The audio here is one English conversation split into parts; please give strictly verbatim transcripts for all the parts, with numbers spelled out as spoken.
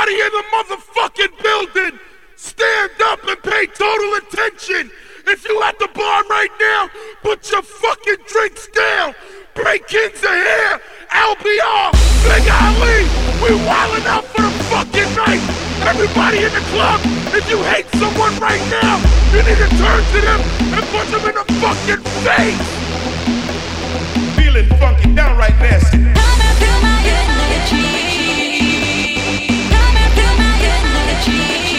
Everybody in the motherfucking building, stand up and pay total attention. If you at the bar right now, put your fucking drinks down. Break-ins are here. L B R, Big Ali, we wildin' out for the fucking night. Everybody in the club, if you hate someone right now, you need to turn to them and punch them in the fucking face. Feeling funky, downright nasty. Come and feel my energy. Come and feel my energy.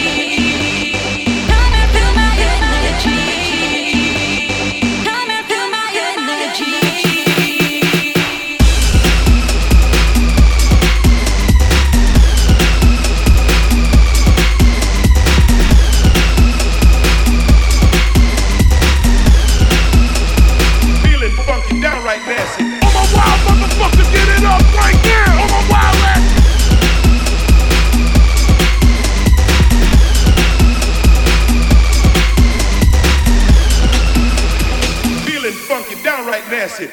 Come and feel my energy. Come and feel my energy. Downright nasty. All my wild motherfuckers, get it up right now. All my wild ass. Feeling funky, downright nasty.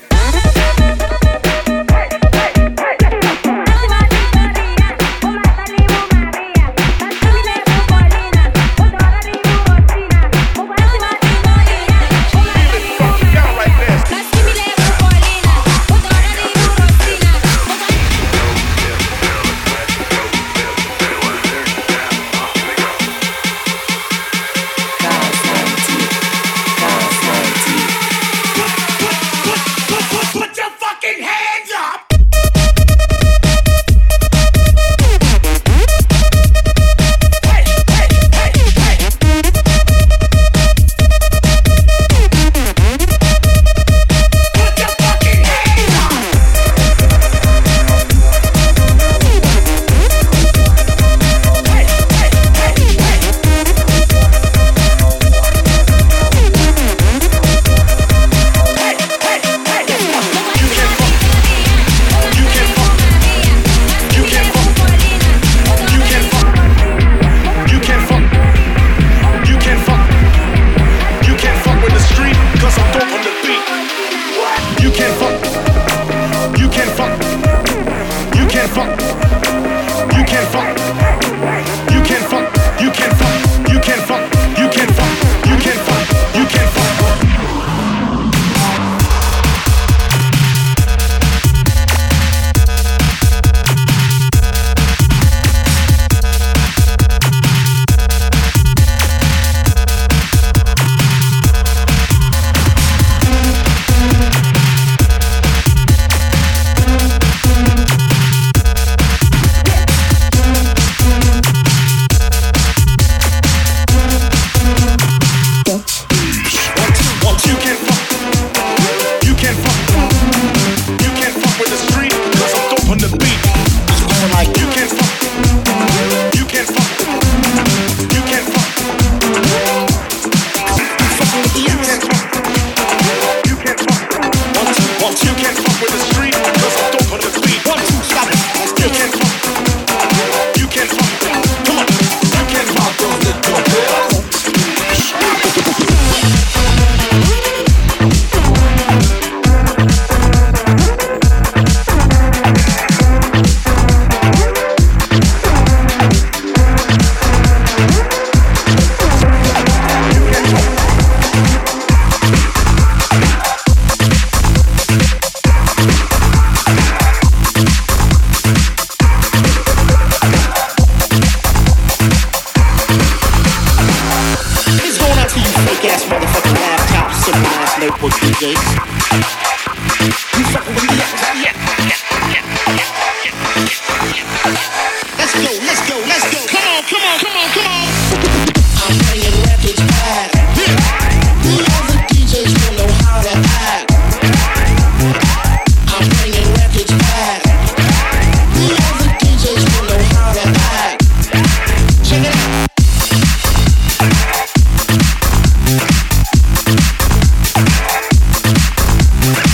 We'll be right back.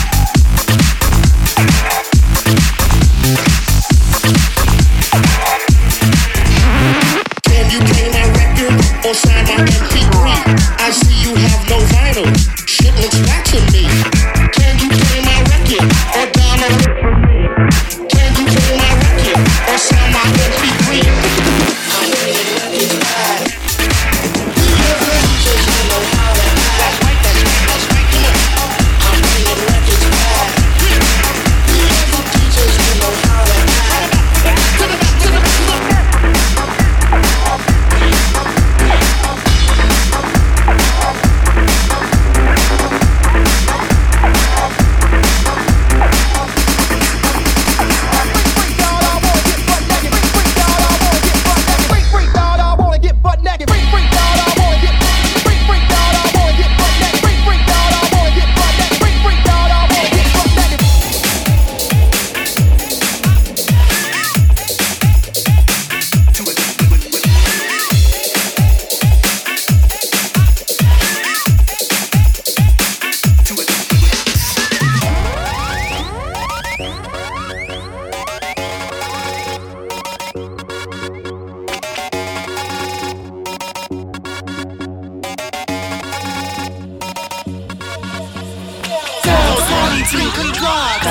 drinking drugs.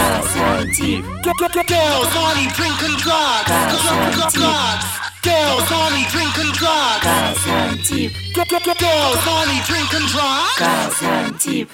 Girls only drinking drugs. Drugs. Girls only drinking drugs. Girls only drinking drugs.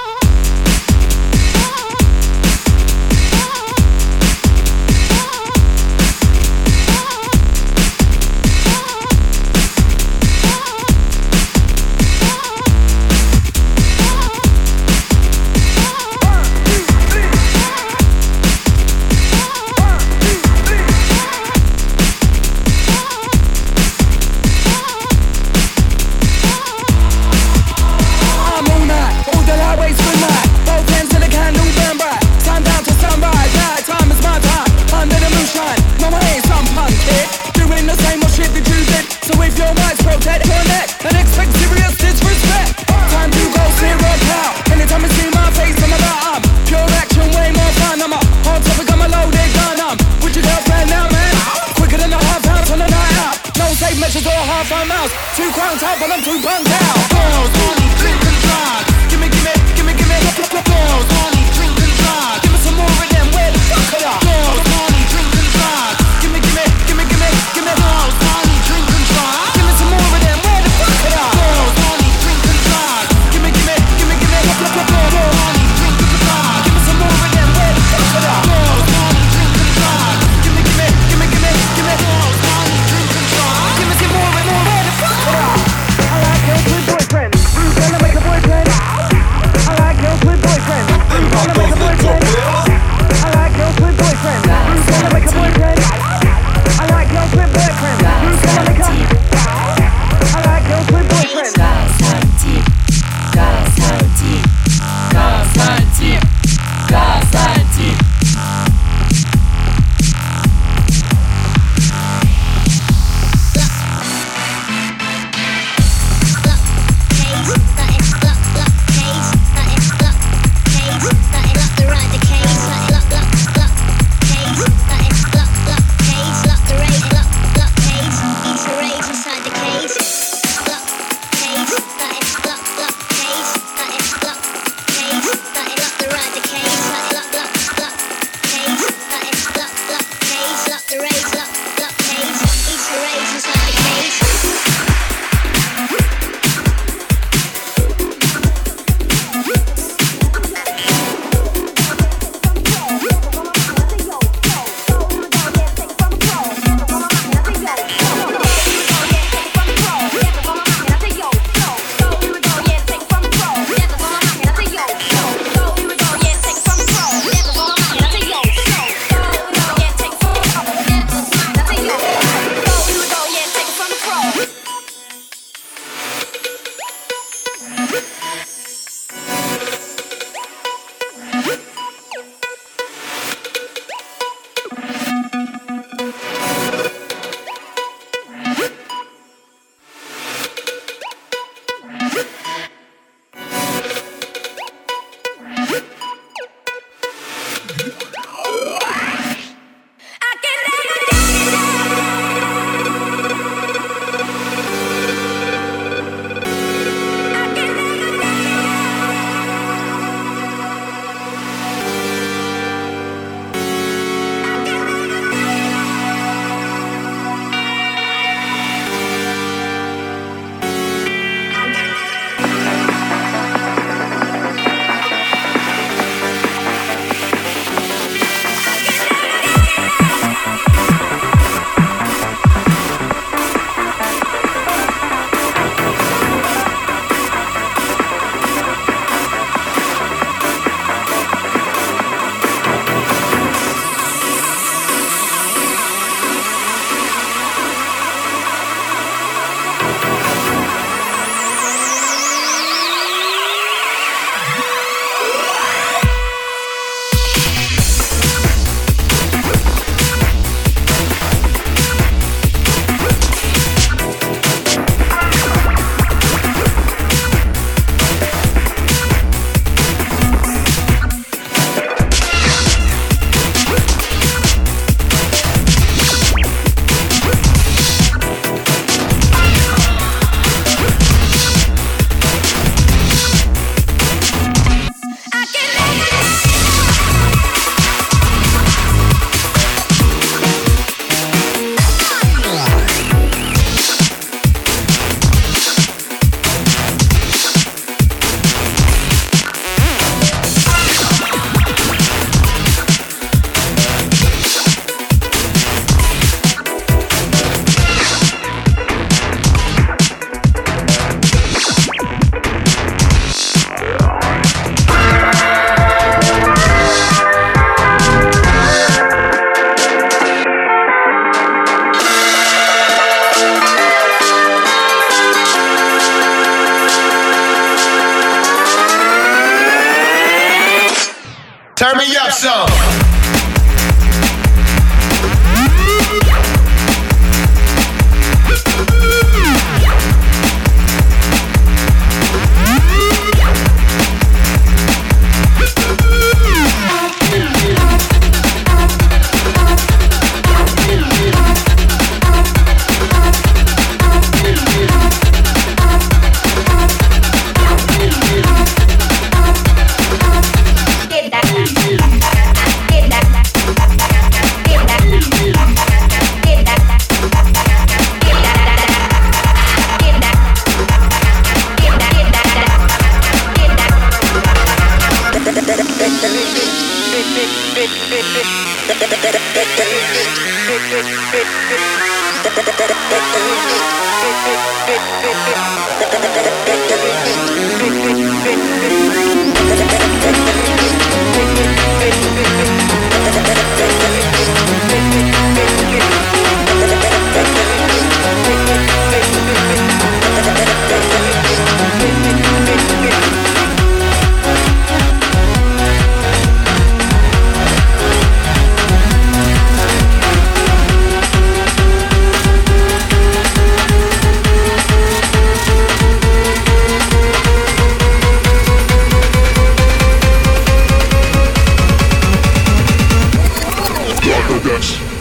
Two crowns out, but I'm too bunked out. Girls only drinking drugs. Gimme, gimme, gimme, gimme. Girls only drinking drugs. Give me some more of them. Where the fuck are they? Girls only drinking drugs. Gimme, gimme, gimme, gimme, gimme. Girls only drinking drugs. Give me some more of them. Where the fuck are they? Girls only drinking drugs. Gimme, gimme, gimme, gimme. Girls only drinking drugs. Give me some more of them. Where the fuck are they? Girls only drinking drugs. Gimme, gimme, gimme, gimme, gimme. Girls only drinking drugs. Give me some more and more. Where the fuck are they? I like girls with boyfriends. Who's gonna make a boyfriend? I like girls with boyfriends. Who's gonna make a boyfriend? I like girls with boyfriends. Dance.